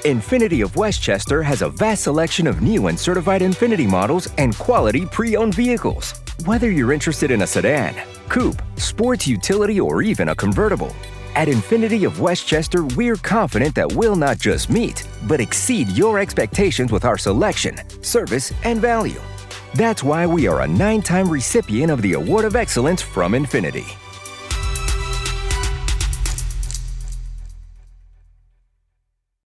Infiniti of Westchester has a vast selection of new and certified Infiniti models and quality pre-owned vehicles. Whether you're interested in a sedan, coupe, sports utility, or even a convertible, at Infiniti of Westchester, we're confident that we'll not just meet, but exceed your expectations with our selection, service, and value. That's why we are a 9-time recipient of the Award of Excellence from Infiniti.